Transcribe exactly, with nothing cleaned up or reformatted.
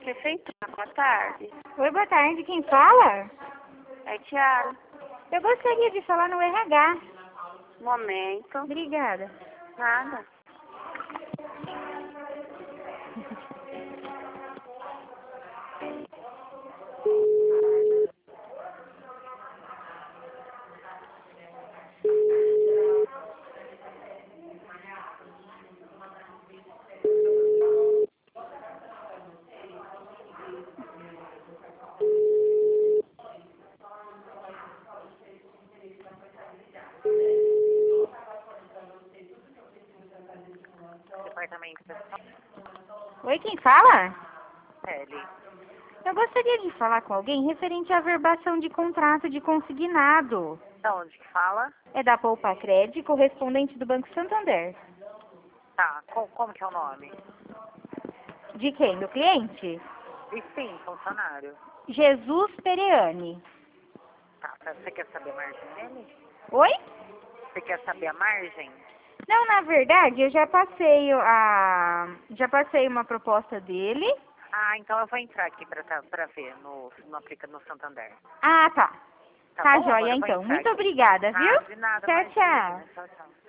Prefeitura, boa tarde. Oi, boa tarde. Quem fala? É Tiara. Eu gostaria de falar no R H. Momento. Obrigada. Nada. Departamento pessoal. Oi, quem fala? L. Eu gostaria de falar com alguém referente à averbação de contrato de consignado. Da onde que fala? É da Poupa Crédito, correspondente do Banco Santander. Tá, co- como que é o nome? De quem? Do cliente? E sim, funcionário. Jesus Pereani. Tá, tá, você quer saber a margem dele? Oi? Você quer saber a margem? Não, na verdade, eu já passei a já passei uma proposta dele. Ah, então eu vou entrar aqui pra, tá- pra ver no, no aplica no Santander. Ah, tá. Tá Tá bom, amor? joia, Eu vou então. entrar Muito aqui. obrigada, Ah, viu? de nada, Tchau, imagina. tchau. Tchau, tchau.